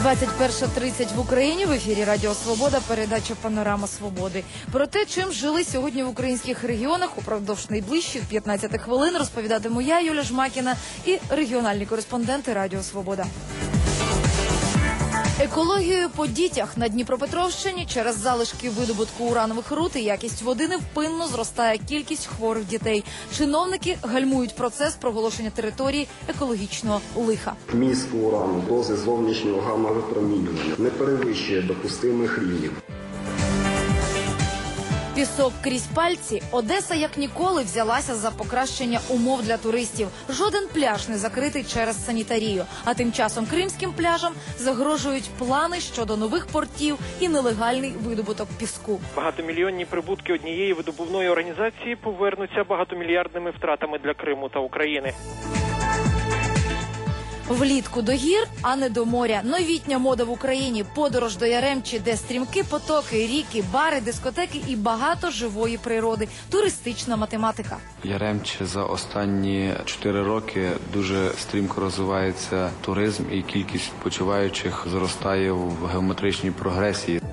21:30 в Україні. В ефірі Радіо Свобода, передача «Панорама Свободи». Про те, чим жили сьогодні в українських регіонах, упродовж найближчих 15 хвилин розповідатиму я, Юлія Жмакіна, і регіональні кореспонденти Радіо Свобода. Екологією по дітях. На Дніпропетровщині через залишки видобутку уранових руд і якість води невпинно зростає кількість хворих дітей. Чиновники гальмують процес проголошення території екологічного лиха. Вміст урану, дози зовнішнього гамма-випромінювання не перевищує допустимих рівнів. Пісок крізь пальці. Одеса як ніколи взялася за покращення умов для туристів. Жоден пляж не закритий через санітарію. А тим часом кримським пляжам загрожують плани щодо нових портів і нелегальний видобуток піску. Багатомільйонні прибутки однієї видобувної організації повернуться багатомільярдними втратами для Криму та України. Влітку до гір, а не до моря. Новітня мода в Україні. Подорож до Яремчі, де стрімкі потоки, ріки, бари, дискотеки і багато живої природи. Туристична математика. Яремче за останні 4 роки дуже стрімко розвивається туризм і кількість відпочиваючих зростає в геометричній прогресії.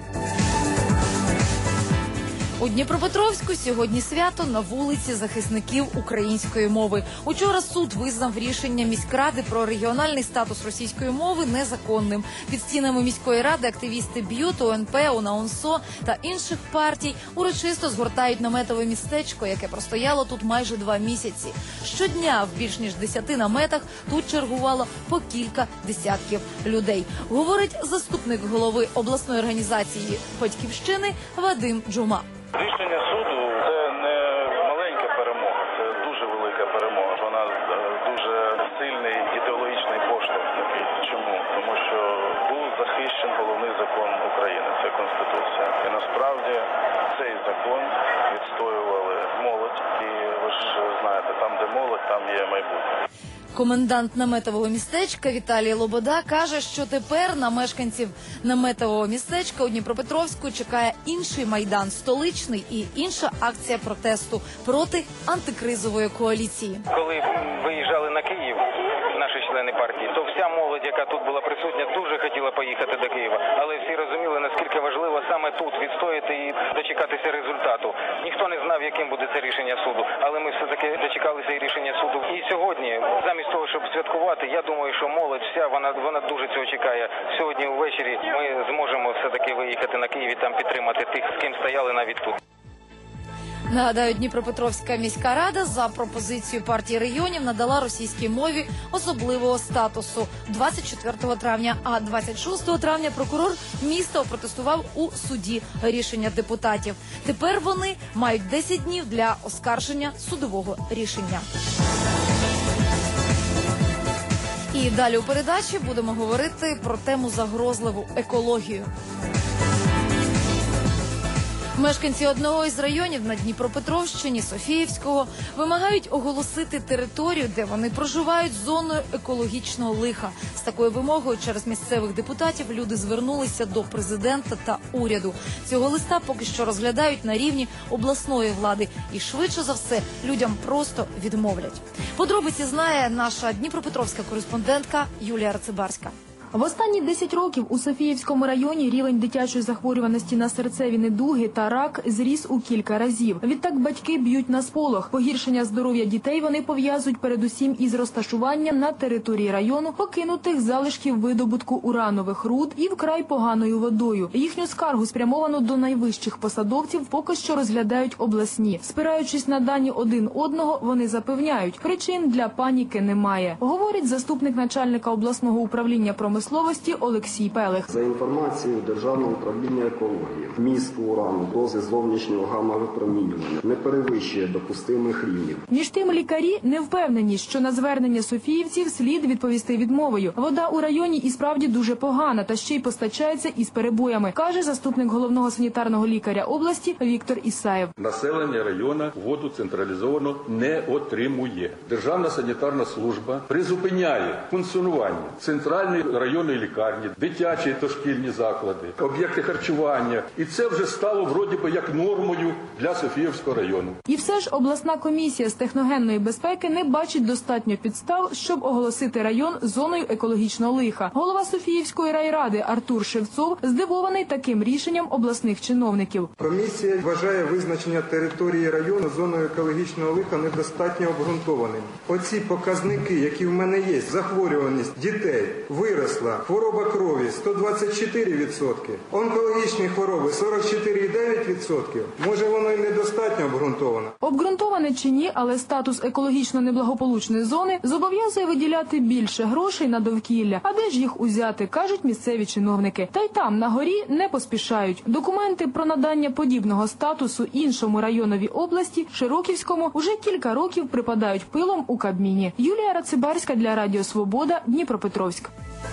У Дніпропетровську сьогодні свято на вулиці захисників української мови. Учора суд визнав рішення міськради про регіональний статус російської мови незаконним. Під стінами міської ради активісти БЮТ, ОНП, УНАУНСО та інших партій урочисто згортають наметове містечко, яке простояло тут майже 2 місяці. Щодня в більш ніж 10 наметах тут чергувало по кілька десятків людей. Говорить заступник голови обласної організації «Батьківщини» Вадим Джума. Рішення суду – це не маленька перемога, це дуже велика перемога. Вона дуже сильний ідеологічний поштовх такий. Чому? Тому що був захищений головний закон України – це Конституція. І насправді цей закон відстоювали молодь. І ви ж знаєте, там де молодь, там є майбутнє. Комендант наметового містечка Віталій Лобода каже, що тепер на мешканців наметового містечка у Дніпропетровську чекає інший майдан, столичний і інша акція протесту проти антикризової коаліції. Коли виїжджали на Київ наші члени партії, то вся молодь, яка тут була присутня, дуже хотіла поїхати до Києва. Але всі розуміли, наскільки важливо саме тут відстояти і дочекатися результату. Ніхто не знав, яким буде це рішення суду, але ми все-таки дочекалися і рішення суду. І сьогодні, замість того, щоб святкувати, я думаю, що молодь вся, вона дуже цього чекає. Сьогодні ввечері ми зможемо все-таки виїхати на Київ і там підтримати тих, з ким стояли навіть тут. Нагадаю, Дніпропетровська міська рада за пропозицією партії регіонів надала російській мові особливого статусу 24 травня, а 26 травня прокурор міста опротестував у суді рішення депутатів. Тепер вони мають 10 днів для оскарження судового рішення. І далі у передачі будемо говорити про тему загрозливу – екологію. Мешканці одного із районів на Дніпропетровщині, Софіївського, вимагають оголосити територію, де вони проживають, зоною екологічного лиха. З такою вимогою через місцевих депутатів люди звернулися до президента та уряду. Цього листа поки що розглядають на рівні обласної влади. І швидше за все людям просто відмовлять. Подробиці знає наша дніпропетровська кореспондентка Юлія Рацибарська. В останні 10 років у Софіївському районі рівень дитячої захворюваності на серцеві недуги та рак зріс у кілька разів. Відтак батьки б'ють на сполох. Погіршення здоров'я дітей вони пов'язують передусім із розташуванням на території району покинутих залишків видобутку уранових руд і вкрай поганою водою. Їхню скаргу, спрямовану до найвищих посадовців, поки що розглядають обласні. Спираючись на дані один одного, вони запевняють, причин для паніки немає. Говорить заступник начальника обласного управління промисловості Олексій Пелих. За інформацією Державного управління екології, вміст урану, дози зовнішнього гамма-випромінювання не перевищує допустимих рівнів. Між тим лікарі не впевнені, що на звернення софіївців слід відповісти відмовою. Вода у районі і справді дуже погана, та ще й постачається із перебоями, каже заступник головного санітарного лікаря області Віктор Ісаєв. Населення району воду централізовано не отримує. Державна санітарна служба призупиняє функціонування центральної районної районної лікарні, дитячі дошкільні заклади, об'єкти харчування. І це вже стало вроді би як нормою для Софіївського району. І все ж обласна комісія з техногенної безпеки не бачить достатньо підстав, щоб оголосити район зоною екологічного лиха. Голова Софіївської райради Артур Шевцов здивований таким рішенням обласних чиновників. Комісія вважає визначення території району зоною екологічного лиха недостатньо обґрунтованим. Оці показники, які в мене є, захворюваність дітей виросла, хвороба крові 124%, онкологічні хвороби 44,9%. Може, воно і недостатньо обґрунтовано. Обґрунтоване чи ні, але статус екологічно неблагополучної зони зобов'язує виділяти більше грошей на довкілля. А де ж їх узяти, кажуть місцеві чиновники. Та й там, на горі, не поспішають. Документи про надання подібного статусу іншому районові області, Широківському, уже кілька років припадають пилом у Кабміні. Юлія Рацибарська для Радіо Свобода, Дніпропетровськ.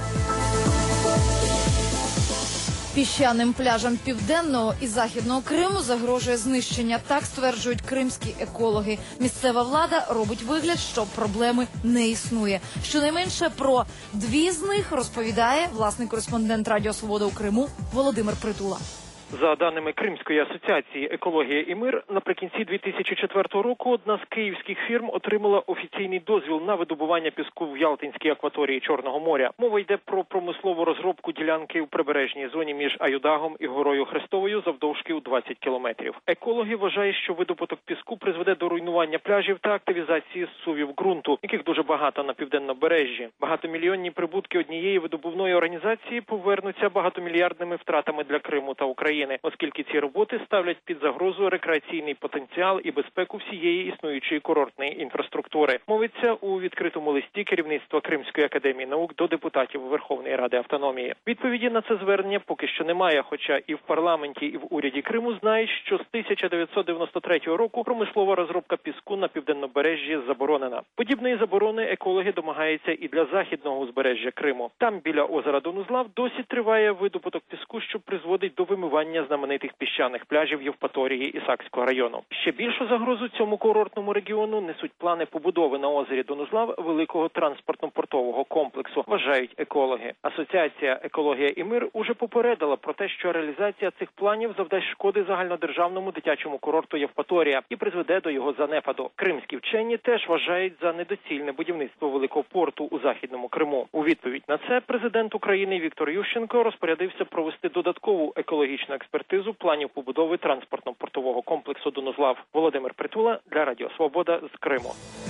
Піщаним пляжам Південного і Західного Криму загрожує знищення. Так стверджують кримські екологи. Місцева влада робить вигляд, що проблеми не існує. Щонайменше про дві з них розповідає власний кореспондент Радіо Свобода у Криму Володимир Притула. За даними Кримської асоціації «Екологія і мир», наприкінці 2004 року одна з київських фірм отримала офіційний дозвіл на видобування піску в Ялтинській акваторії Чорного моря. Мова йде про промислову розробку ділянки у прибережній зоні між Аюдагом і горою Хрестовою завдовжки у 20 кілометрів. Екологи вважають, що видобуток піску призведе до руйнування пляжів та активізації зсувів ґрунту, яких дуже багато на південнобережжі. Багатомільйонні прибутки однієї видобувної організації повернуться багатомільярдними втратами для Криму та України, оскільки ці роботи ставлять під загрозу рекреаційний потенціал і безпеку всієї існуючої курортної інфраструктури. Мовиться у відкритому листі керівництва Кримської академії наук до депутатів Верховної Ради Автономії. Відповіді на це звернення поки що немає, хоча і в парламенті, і в уряді Криму знають, що з 1993 року промислова розробка піску на південнобережжі заборонена. Подібної заборони екологи домагаються і для західного узбережжя Криму. Там, біля озера Донузлав, досі триває видобуток піску, що призводить до вимивання знаменитих піщаних пляжів Євпаторії і Сакського району. Ще більшу загрозу цьому курортному регіону несуть плани побудови на озері Донузлав великого транспортно-портового комплексу, вважають екологи. Асоціація «Екологія і мир» уже попередила про те, що реалізація цих планів завдасть шкоди загальнодержавному дитячому курорту Євпаторія і призведе до його занепаду. Кримські вчені теж вважають за недоцільне будівництво великого порту у Західному Криму. У відповідь на це президент України Віктор Ющенко розпорядився провести додаткову екологічну експертизу планів побудови транспортно-портового комплексу Донузлав. Володимир Притула для Радіо Свобода з Криму.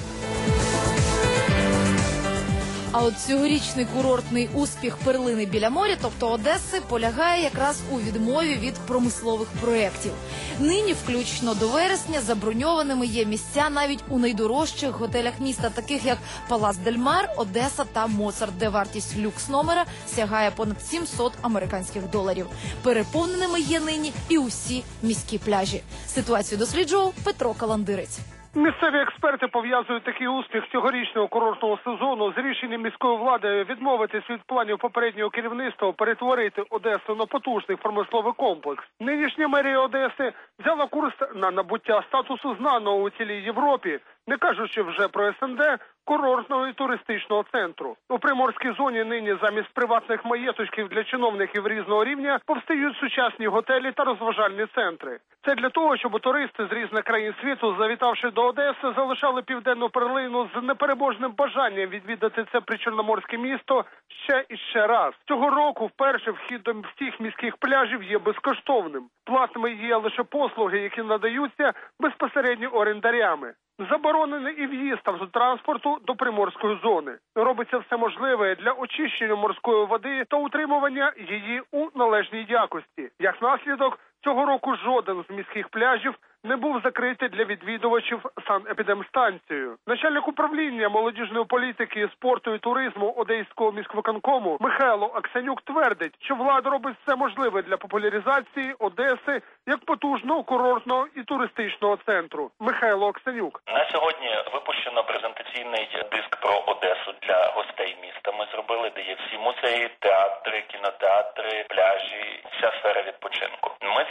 А от цьогорічний курортний успіх перлини біля моря, тобто Одеси, полягає якраз у відмові від промислових проєктів. Нині, включно до вересня, заброньованими є місця навіть у найдорожчих готелях міста, таких як Палац Дель Мар, Одеса та Моцарт, де вартість люкс-номера сягає понад $700. Переповненими є нині і усі міські пляжі. Ситуацію досліджував Петро Каландирець. Місцеві експерти пов'язують такий успіх цьогорічного курортного сезону з рішенням міської влади відмовитись від планів попереднього керівництва перетворити Одесу на потужний промисловий комплекс. Нинішня мерія Одеси взяла курс на набуття статусу знаного у цілій Європі, не кажучи вже про СНД, курортного і туристичного центру. У Приморській зоні нині замість приватних маєточків для чиновників різного рівня повстають сучасні готелі та розважальні центри. Це для того, щоб туристи з різних країн світу, завітавши до Одеси, залишали південну перлину з неперебожним бажанням відвідати це причорноморське місто ще і ще раз. Цього року вперше вхід до всіх міських пляжів є безкоштовним. Платними є лише послуги, які надаються безпосередньо орендарями. Заборонений і в'їзд автотранспорту до Приморської зони. Робиться все можливе для очищення морської води та утримування її у належній якості. Як наслідок, цього року жоден з міських пляжів не був закритий для відвідувачів санепідемстанцією. Начальник управління молодіжної політики, спорту і туризму Одеського міськвиконкому Михайло Аксенюк твердить, що влада робить все можливе для популяризації Одеси як потужного курортного і туристичного центру. Михайло Аксенюк. На сьогодні випущено презентаційний диск про Одесу для гостей міста. Ми зробили, де є всі музеї, театри, кінотеатри, пляжі, вся сфера відпочинку. Ми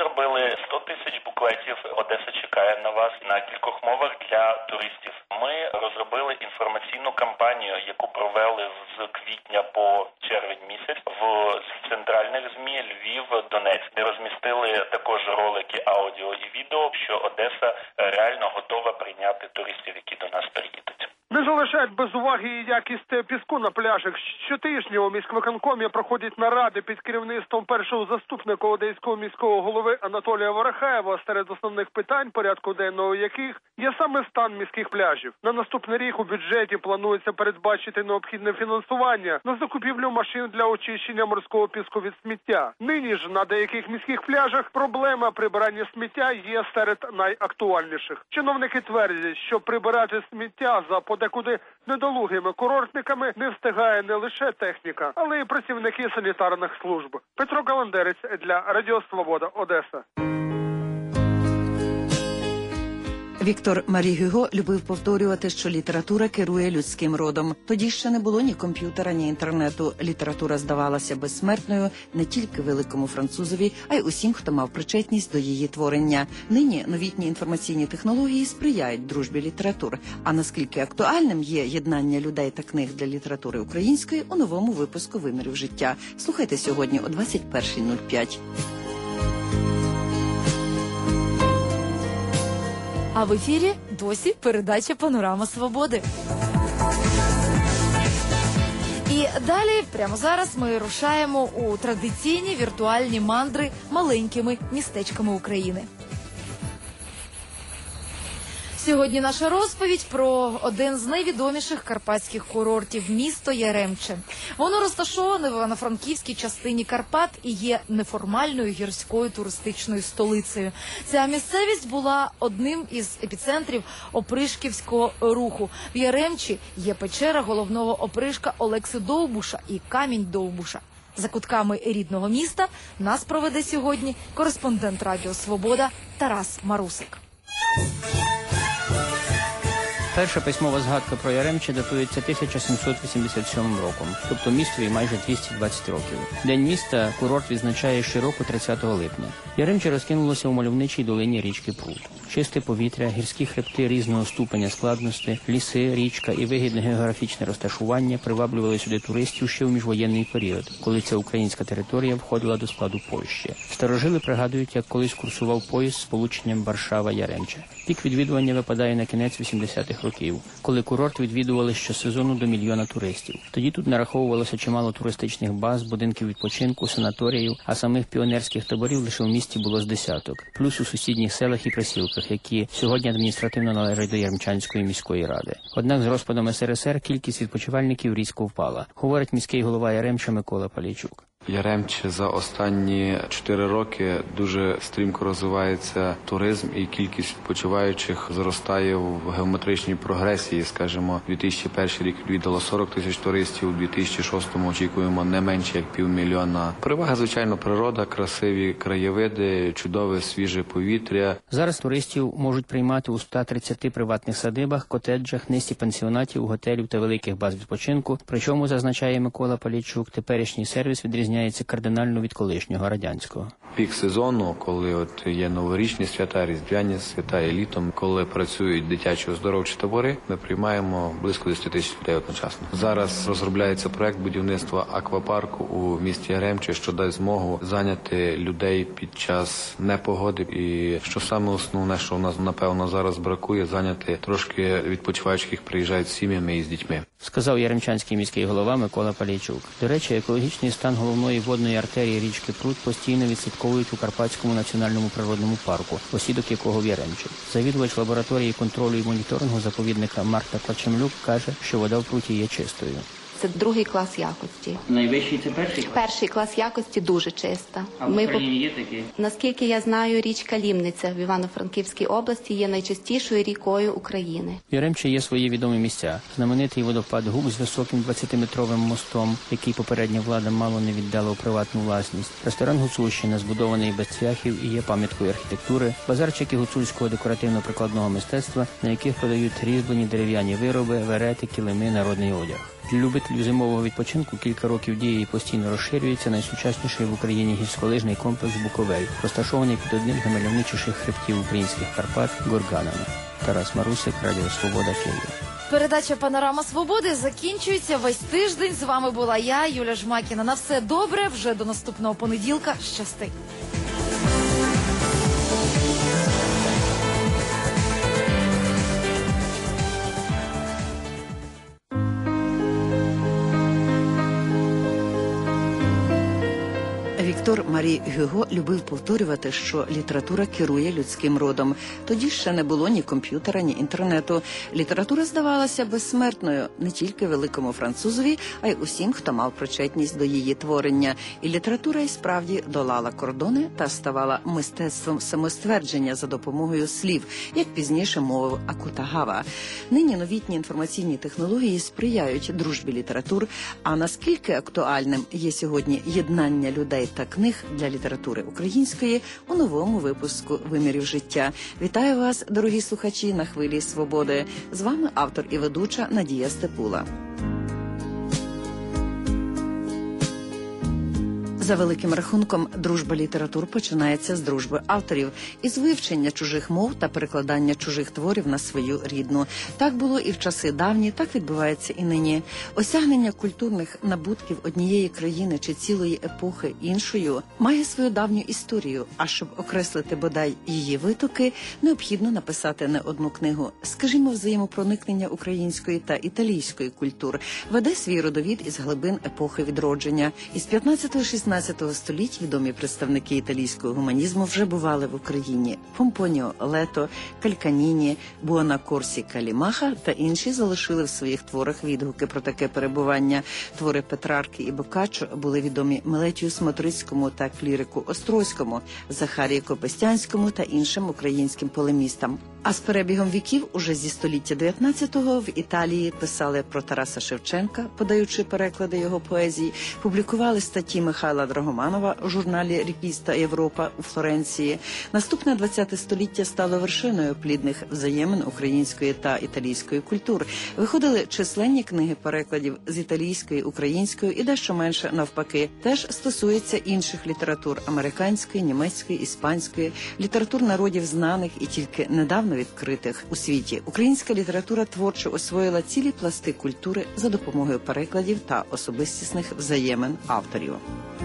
зробили 100 тисяч буклетів «Одеса чекає на вас» на кількох мовах для туристів. Ми розробили інформаційну кампанію, яку провели з квітня по червень місяць в центральних ЗМІ Львів, Донецьк, де розмістили також ролики аудіо і відео, що Одеса реально готова прийняти туристів, які до нас приїдуть. Не залишають без уваги і якість піску на пляжах. Щотижня у міськвиконкомі проходять наради під керівництвом першого заступника одеського міського голови Анатолія Ворохаєва, серед основних питань, порядку денного яких є саме стан міських пляжів. На наступний рік у бюджеті планується передбачити необхідне фінансування на закупівлю машин для очищення морського піску від сміття. Нині ж на деяких міських пляжах проблема прибирання сміття є серед найактуальніших. Чиновники твердять, що прибирати сміття за подекуди недолугими курортниками не встигає не лише техніка, але й працівники санітарних служб. Петро Каландерець для Радіо Свобода, Одеса. Віктор Марі Гюго любив повторювати, що література керує людським родом. Тоді ще не було ні комп'ютера, ні інтернету. Література здавалася безсмертною не тільки великому французові, а й усім, хто мав причетність до її творення. Нині новітні інформаційні технології сприяють дружбі літератур. А наскільки актуальним є єднання людей та книг для літератури української, у новому випуску «Вимірів життя». Слухайте сьогодні о 21:05. А в ефірі досі передача «Панорама Свободи». І далі, прямо зараз, ми рушаємо у традиційні віртуальні мандри маленькими містечками України. Сьогодні наша розповідь про один з найвідоміших карпатських курортів – місто Яремче. Воно розташоване в Івано-Франківській частині Карпат і є неформальною гірською туристичною столицею. Ця місцевість була одним із епіцентрів опришківського руху. В Яремчі є печера головного опришка Олекси Довбуша і камінь Довбуша. За кутками рідного міста нас проведе сьогодні кореспондент Радіо Свобода Тарас Марусик. Перша письмова згадка про Яремче датується 1787 роком, тобто містові майже 220 років. День міста курорт відзначає щороку 30 липня. Яремче розкинулося у мальовничій долині річки Прут. Чисте повітря, гірські хребти різного ступеня складності, ліси, річка і вигідне географічне розташування приваблювали сюди туристів ще в міжвоєнний період, коли ця українська територія входила до складу Польщі. Старожили пригадують, як колись курсував поїзд з сполученням Варшава-Яремче. Пік відвідування випадає на кінець 80-х років, коли курорт відвідували щосезону до 1 мільйона туристів. Тоді тут нараховувалося чимало туристичних баз, будинків відпочинку, санаторіїв, а самих піонерських таборів лише в місті було з десяток, плюс у сусідніх селах і присілках, які сьогодні адміністративно належать до Яремчанської міської ради. Однак з розпадом СРСР кількість відпочивальників різко впала, говорить міський голова Яремча Микола Палійчук. Яремче за останні 4 роки дуже стрімко розвивається туризм, і кількість відпочиваючих зростає в геометричній прогресії. Скажімо, 2001 рік відвідало 40 тисяч туристів, у 2006-му очікуємо не менше як 500 000. Перевага, звичайно, природа, красиві краєвиди, чудове свіже повітря. Зараз туристів можуть приймати у 130 приватних садибах, котеджах, низці пансіонатів, готелів та великих баз відпочинку. Причому, зазначає Микола Палійчук, теперішній сервіс відрізняється кардинально від колишнього радянського. Пік сезону, коли є новорічні свята, різдвяні свята і літом, коли працюють дитячі оздоровчі табори, ми приймаємо близько 10 тисяч людей одночасно. Зараз розробляється проект будівництва аквапарку у місті Яремче, що дасть змогу зайняти людей під час непогоди. І що саме основне, що у нас, напевно, зараз бракує, зайняти трошки відпочиваючих, які приїжджають з сім'ями і з дітьми. Сказав яремчанський міський голова Микола Палійчук. До речі, екологічний стан головної водної артерії річки Прут постійно відслідковують у Карпатському національному природному парку, осідок якого в Яремчі. Завідувач лабораторії контролю і моніторингу заповідника Марта Плачемлюк каже, що вода в Пруті є чистою. Це другий клас якості. Найвищий – це перший клас? Перший клас якості дуже чиста. А в Україні є такі? Наскільки я знаю, річка Лімниця в Івано-Франківській області є найчистішою рікою України. В Яремчі є свої відомі місця. Знаменитий водопад Гук з високим 20-метровим мостом, який попередня влада мало не віддала у приватну власність. Ресторан Гуцульщина, збудований без цвяхів і є пам'яткою архітектури. Базарчики гуцульського декоративно-прикладного мистецтва, на яких продають різьблені дерев'яні вироби, верети, килими, народний одяг. Для любителів зимового відпочинку кілька років діє і постійно розширюється найсучасніший в Україні гірськолижний комплекс «Буковель», розташований під одним з наймальовничіших хребтів українських Карпат – Горганами. Тарас Марусик, Радіо Свобода, Київ. Передача «Панорама Свободи» закінчується весь тиждень. З вами була я, Юля Жмакіна. На все добре. Вже до наступного понеділка. Щасти! Віктор Марі Гюго любив повторювати, що література керує людським родом. Тоді ще не було ні комп'ютера, ні інтернету. Література здавалася безсмертною не тільки великому французові, а й усім, хто мав причетність до її творення. І література і справді долала кордони та ставала мистецтвом самоствердження за допомогою слів, як пізніше мовив Акутагава. Нині новітні інформаційні технології сприяють дружбі літератур, а наскільки актуальним є сьогодні єднання людей та книг для літератури української у новому випуску «Вимірів життя». Вітаю вас, дорогі слухачі, на хвилі свободи. З вами автор і ведуча Надія Степула. За великим рахунком, дружба літератур починається з дружби авторів, із вивчення чужих мов та перекладання чужих творів на свою рідну. Так було і в часи давні, так відбувається і нині. Осягнення культурних набутків однієї країни чи цілої епохи іншою має свою давню історію, а щоб окреслити бодай її витоки, необхідно написати не одну книгу. Скажімо, взаємопроникнення української та італійської культур веде свій родовід із глибин епохи відродження. Із 15-16 століть відомі представники італійського гуманізму вже бували в Україні. Помпоніо Лето, Кальканіні, Буонакорсі Калімаха та інші залишили в своїх творах відгуки про таке перебування. Твори Петрарки і Боккаччо були відомі Мелетію Смотрицькому та клірику Острозькому, Захарії Копестянському та іншим українським полемістам. А з перебігом віків, уже зі століття 19-го, в Італії писали про Тараса Шевченка, подаючи переклади його поезій, публікували статті Михайла Драгоманова у журналі «Ріпіста Європа» у Флоренції. Наступне 20-те століття стало вершиною плідних взаємин української та італійської культур. Виходили численні книги перекладів з італійської, української і дещо менше навпаки. Теж стосується інших літератур – американської, німецької, іспанської, літератур народів знаних і тільки недавно відкритих у світі. Українська література творчо освоїла цілі пласти культури за допомогою перекладів та особистісних взаємин авторів.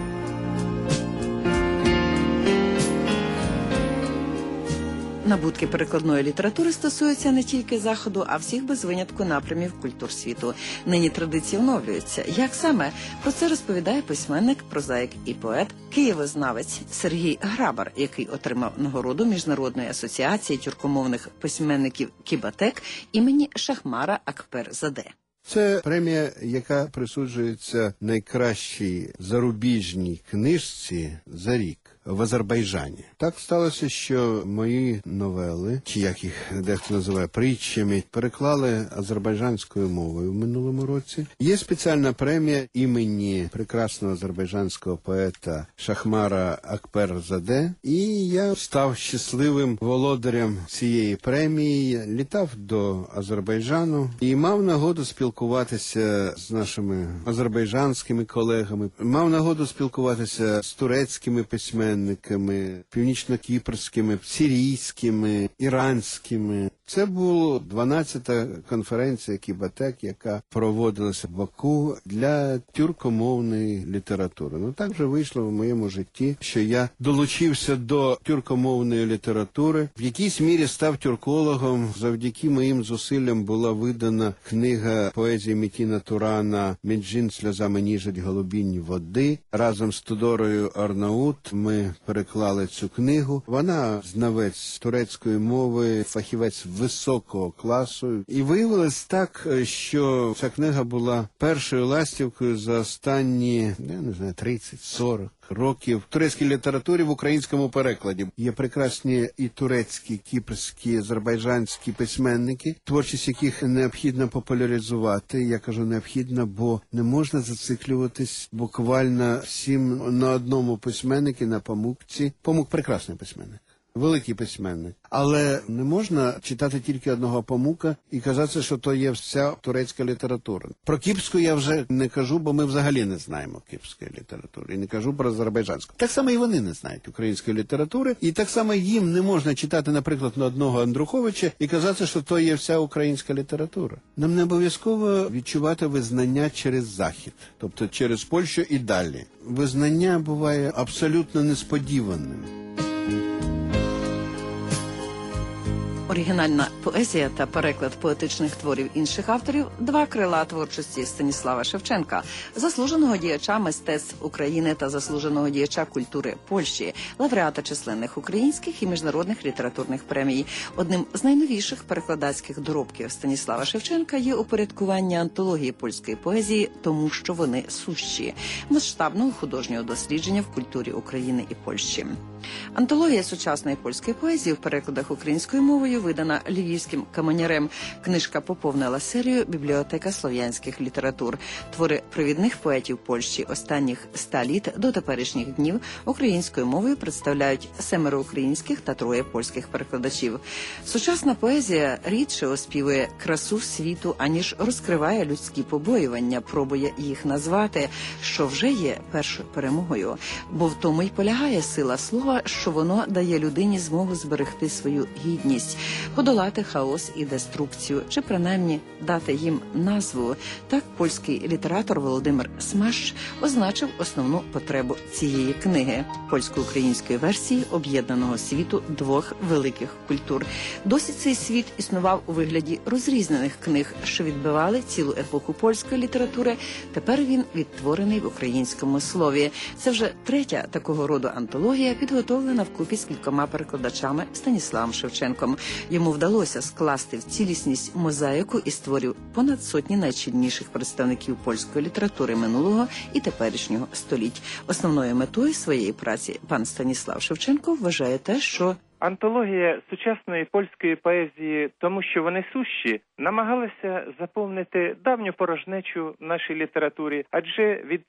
Набутки перекладної літератури стосуються не тільки Заходу, а всіх без винятку напрямів культур світу. Нині традиції оновлюються. Як саме? Про це розповідає письменник, прозаїк і поет, києвознавець Сергій Грабар, який отримав нагороду Міжнародної асоціації тюркомовних письменників «Кібатек» імені Шахмара Акперзаде. Це премія, яка присуджується найкращій зарубіжній книжці за рік в Азербайджані. Так сталося, що мої новели, чи як їх дехто називає притчами, переклали азербайджанською мовою в минулому році. Є спеціальна премія імені прекрасного азербайджанського поета Шахмара Акперзаде, і я став щасливим володарем цієї премії, літав до Азербайджану і мав нагоду спілкуватися з нашими азербайджанськими колегами, мав нагоду спілкуватися з турецькими письменниками, північно-кіпрськими, сирійськими, іранськими. Це була 12-та конференція «Кібатек», яка проводилася в Баку для тюркомовної літератури. Ну, так вже вийшло в моєму житті, що я долучився до тюркомовної літератури, в якійсь мірі став тюркологом. Завдяки моїм зусиллям була видана книга поезії Метіна Турана «Меджин сльозами ніжить голубінь води». Разом з Тудорою Арнаут ми переклали цю книгу. Вона знавець турецької мови, фахівець високого класу. І виявилось так, що ця книга була першою ластівкою за останні, 30-40 років в турецькій літературі в українському перекладі. Є прекрасні і турецькі, кіпрські, азербайджанські письменники, творчість яких необхідно популяризувати. Я кажу необхідно, бо не можна зациклюватись буквально всім на одному письменнику, на Памукці. Памук – прекрасний письменник. великий письменник. Але не можна читати тільки одного Памука і казати, що то є вся турецька література. Про кіпрську я вже не кажу, бо ми взагалі не знаємо кіпрської літератури. І не кажу про азербайджанську. Так само і вони не знають української літератури. І так само їм не можна читати, наприклад, на одного Андруховича і казати, що то є вся українська література. Нам не обов'язково відчувати визнання через Захід, тобто через Польщу і далі. Визнання буває абсолютно несподіваним. Оригінальна поезія та переклад поетичних творів інших авторів – два крила творчості Станіслава Шевченка, заслуженого діяча мистецтв України та заслуженого діяча культури Польщі, лауреата численних українських і міжнародних літературних премій. Одним з найновіших перекладацьких доробків Станіслава Шевченка є упорядкування антології польської поезії «Тому що вони сущі» масштабного художнього дослідження в культурі України і Польщі. Антологія сучасної польської поезії в перекладах українською мовою видана львівським каменярем. Книжка поповнила серію «Бібліотека слов'янських літератур». Твори провідних поетів Польщі останніх 100 літ до теперішніх днів українською мовою представляють 7 українських та 3 польських перекладачів. Сучасна поезія рідше оспівує красу світу, аніж розкриває людські побоювання, пробує їх назвати, що вже є першою перемогою. Бо в тому й полягає сила слова, що воно дає людині змогу зберегти свою гідність, подолати хаос і деструкцію, чи принаймні дати їм назву. Так польський літератор Володимир Смаш означив основну потребу цієї книги – польсько-української версії об'єднаного світу двох великих культур. Досі цей світ існував у вигляді розрізнених книг, що відбивали цілу епоху польської літератури. Тепер він відтворений в українському слові. Це вже третя такого роду антологія, підготовлена вкупі з кількома перекладачами Станіславом Шевченком. Йому вдалося скласти в цілісність мозаїку із творів понад сотні найчільніших представників польської літератури минулого і теперішнього століть. Основною метою своєї праці пан Станіслав Шевченко вважає те, що антологія сучасної польської поезії «Тому що вони сущі» намагалася заповнити давню порожнечу в нашій літературі, адже від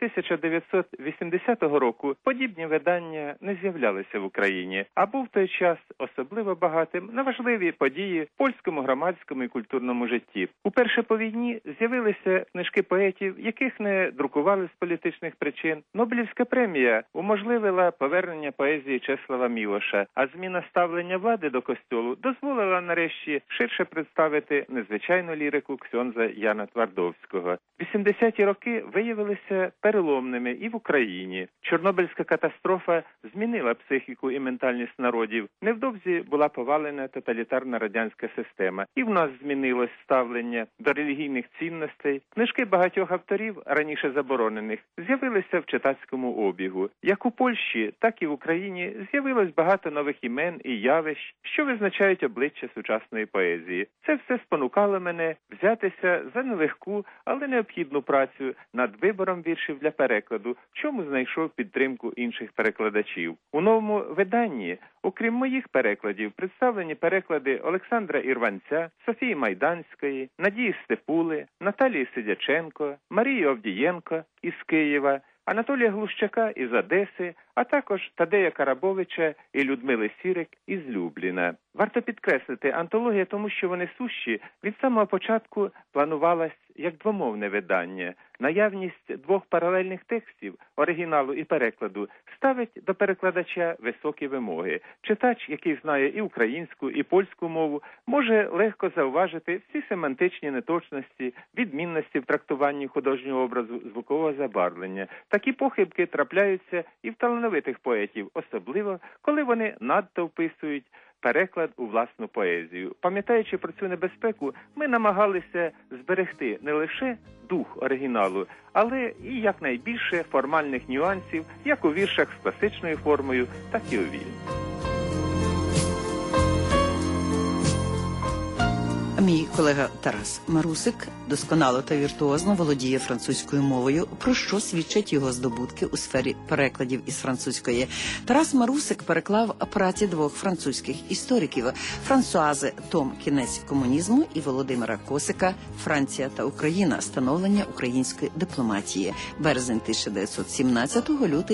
1980 року подібні видання не з'являлися в Україні, а був той час особливо багатим на важливі події в польському громадському і культурному житті. Уперше по війні з'явилися книжки поетів, яких не друкували з політичних причин. Нобелівська премія уможливила повернення поезії Чеслава Мілоша, а зміна ставлення влади до костьолу дозволила нарешті ширше представити незвичайну лірику ксьондза Яна Твардовського. 80-ті роки виявилися переломними і в Україні. Чорнобильська катастрофа змінила психіку і ментальність народів. Невдовзі була повалена тоталітарна радянська система. І в нас змінилось ставлення до релігійних цінностей. Книжки багатьох авторів, раніше заборонених, з'явилися в читацькому обігу. Як у Польщі, так і в Україні з'явилось багато нових імен і явищ, що визначають обличчя сучасної поезії. Це все спонукало мене взятися за нелегку, але необхідну працю над вибором віршів для перекладу, в чому знайшов підтримку інших перекладачів. У новому виданні, окрім моїх перекладів, представлені переклади Олександра Ірванця, Софії Майданської, Надії Степули, Наталії Сидяченко, Марії Овдієнко із Києва, Анатолія Глущака із Одеси, а також Тадея Карабовича і Людмили Сірик із Любліна. Варто підкреслити, антологія «Тому що вони сущі» від самого початку планувалась як двомовне видання. Наявність двох паралельних текстів, оригіналу і перекладу, ставить до перекладача високі вимоги. Читач, який знає і українську, і польську мову, може легко зауважити всі семантичні неточності, відмінності в трактуванні художнього образу, звукового забарвлення. Такі похибки трапляються і в талановитих поетів, особливо, коли вони надто вписують переклад у власну поезію. Пам'ятаючи про цю небезпеку, ми намагалися зберегти не лише дух оригіналу, але і якнайбільше формальних нюансів, як у віршах з класичною формою, так і у вільній. Мій колега Тарас Марусик досконало та віртуозно володіє французькою мовою, про що свідчать його здобутки у сфері перекладів із французької. Тарас Марусик переклав праці двох французьких істориків – Франсуази «Том. Кінець комунізму» і Володимира Косика «Франція та Україна. Становлення української дипломатії. Березень 1917-го, лютий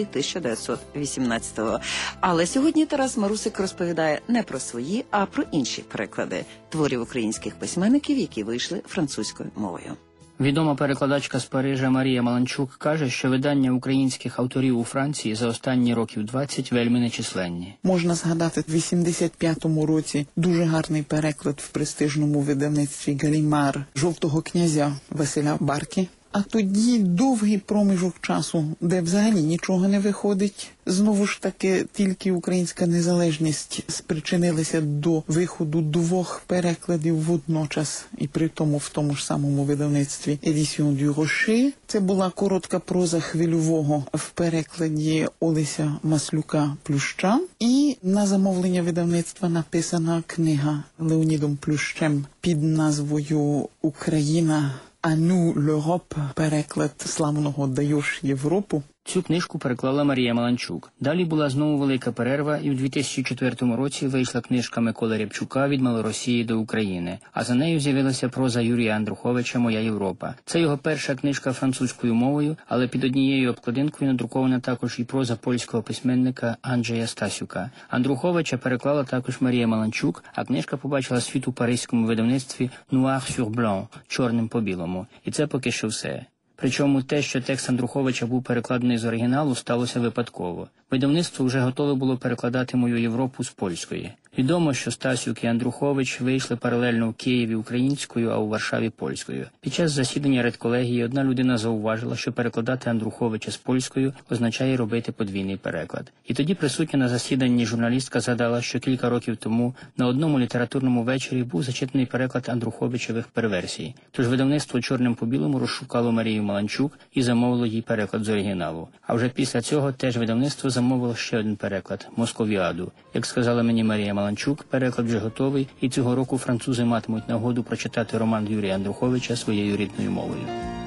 1918-го». Але сьогодні Тарас Марусик розповідає не про свої, а про інші переклади творів українських письменників, які вийшли французькою мовою. Відома перекладачка з Парижа Марія Маланчук каже, що видання українських авторів у Франції за останні років 20 вельми нечисленні. Можна згадати, в 85-му році дуже гарний переклад в престижному видавництві «Галімар» «Жовтого князя» Василя Барки. А тоді довгий проміжок часу, де взагалі нічого не виходить. Знову ж таки, тільки українська незалежність спричинилася до виходу двох перекладів водночас, і при тому в тому ж самому видавництві «Едісіон дю Роше». Це була коротка проза Хвильового в перекладі Олеся Маслюка-Плюща. І на замовлення видавництва написана книга Леонідом Плющем під назвою «Україна. А ну, l'Europe», переклад славного «Даєш Європу». Цю книжку переклала Марія Маланчук. Далі була знову велика перерва, і в 2004 році вийшла книжка Миколи Рябчука «Від Малоросії до України», а за нею з'явилася проза Юрія Андруховича «Моя Європа». Це його перша книжка французькою мовою, але під однією обкладинкою надрукована також і проза польського письменника Анджея Стасюка. Андруховича переклала також Марія Маланчук, а книжка побачила світ у паризькому видавництві «Noir sur blanc» – «Чорним по білому». І це поки що все. Причому те, що текст Андруховича був перекладений з оригіналу, сталося випадково. Видавництво вже готове було перекладати «Мою Європу» з польської. Відомо, що Стасюк і Андрухович вийшли паралельно в Києві українською, а у Варшаві польською. Під час засідання редколегії одна людина зауважила, що перекладати Андруховича з польською означає робити подвійний переклад. І тоді присутня на засіданні журналістка згадала, що кілька років тому на одному літературному вечорі був зачитаний переклад Андруховичевих перверсій. Тож видавництво «Чорним по білому» розшукало Марію Маланчук і замовило їй переклад з оригіналу. А вже після цього теж видавництво замовило ще один переклад – «Московіаду». Як сказала мені Марія Маланчук, переклад вже готовий, і цього року французи матимуть нагоду прочитати роман Юрія Андруховича своєю рідною мовою.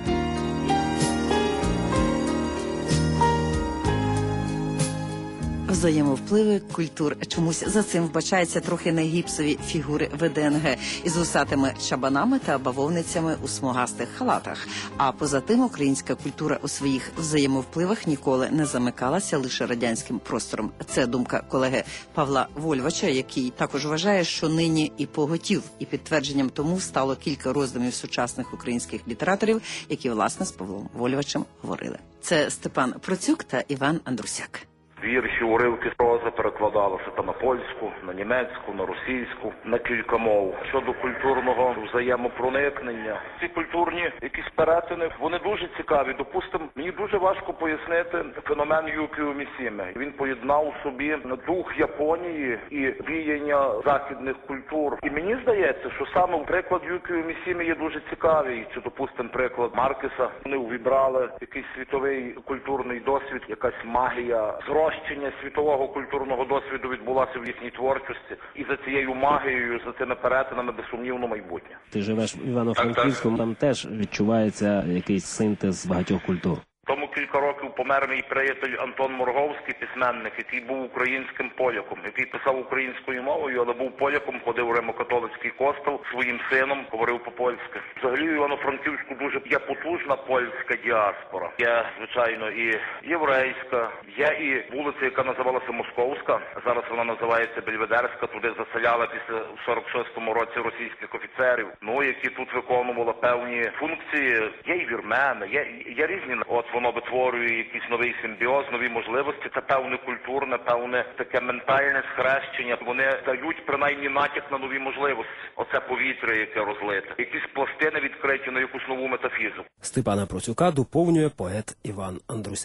Взаємовпливи культур. Чомусь за цим вбачаються трохи негіпсові фігури ВДНГ із усатими чабанами та бавовницями у смугастих халатах. А поза тим українська культура у своїх взаємовпливах ніколи не замикалася лише радянським простором. Це думка колеги Павла Вольвача, який також вважає, що нині і поготів. І підтвердженням тому стало кілька роздумів сучасних українських літераторів, які, власне, з Павлом Вольвачем говорили. Це Степан Процюк та Іван Андрусяк. Вірші, уривки прози перекладалися на польську, на німецьку, на російську, на кілька мов. Щодо культурного взаємопроникнення, ці культурні якісь перетини, вони дуже цікаві. Допустимо, мені дуже важко пояснити феномен Юкіо Місіми. Він поєднав у собі дух Японії і віяння західних культур. І мені здається, що саме приклад Юкіо Місіми є дуже цікавий. Чи, допустимо, приклад Маркеса. Вони увібрали якийсь світовий культурний досвід, якась магія, зрощення світового культурного досвіду відбулося в їхній творчості. І за цією магією, за цими перетинами безсумнівно майбутнє. Ти живеш в Івано-Франківську, там теж відчувається якийсь синтез багатьох культур. Тому кілька років помер мій приятель Антон Морговський, письменник, який був українським поляком, який писав українською мовою, але був поляком, ходив у Римо-католицький костел, своїм сином говорив по-польськи. Взагалі в Івано-Франківську дуже є потужна польська діаспора. Є, звичайно, і єврейська, є і вулиця, яка називалася Московська, зараз вона називається Бельведерська, туди заселяли після 46-му році російських офіцерів, які тут виконували певні функції. Є і вірмени, є різні. От воно витворює якийсь новий симбіоз, нові можливості. Це певне культурне, певне таке ментальне схрещення. Вони дають принаймні натяк на нові можливості. Оце повітря, яке розлите. Якісь пластини відкриті на якусь нову метафізику. Степана Процюка доповнює поет Іван Андрусяк.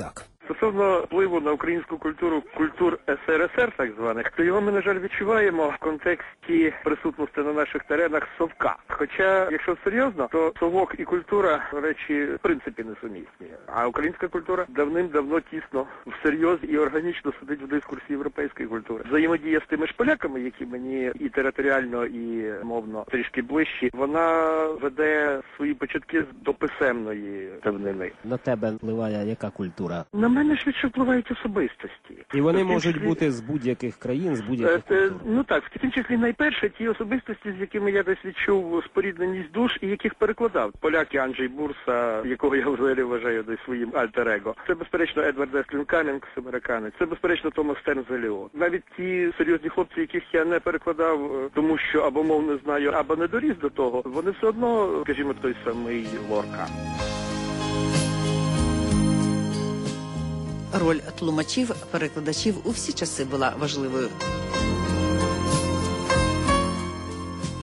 Стосовно впливу на українську культуру культур СРСР, так званих, то його ми, на жаль, відчуваємо в контексті присутності на наших теренах совка. Хоча, якщо серйозно, то совок і культура речі в принципі несумісні. А українська культура давним-давно тісно всерйоз і органічно сидить в дискурсі європейської культури. Взаємодія з тими ж поляками, які мені і територіально, і мовно трішки ближчі, вона веде свої початки з дописемної давнини. На тебе впливає яка культура? На мене швидше впливають особистості. І вони можуть бути з будь-яких країн, з будь-яких культур? Ну так, в тім числі найперше ті особистості, з якими я десь відчув спорідненість душ і яких перекладав. Поляки Анджей Бурса, якого я взагалі вважаю десь своїм альтер-его. Це, безперечно, Едвард Естлін Камінгс, американець. Це, безперечно, Томас Стернс-Еліот. Навіть ті серйозні хлопці, яких я не перекладав, тому що або мов не знаю, або не доріс до того, вони все одно, скажімо, той самий Лорка. Роль тлумачів, перекладачів у всі часи була важливою.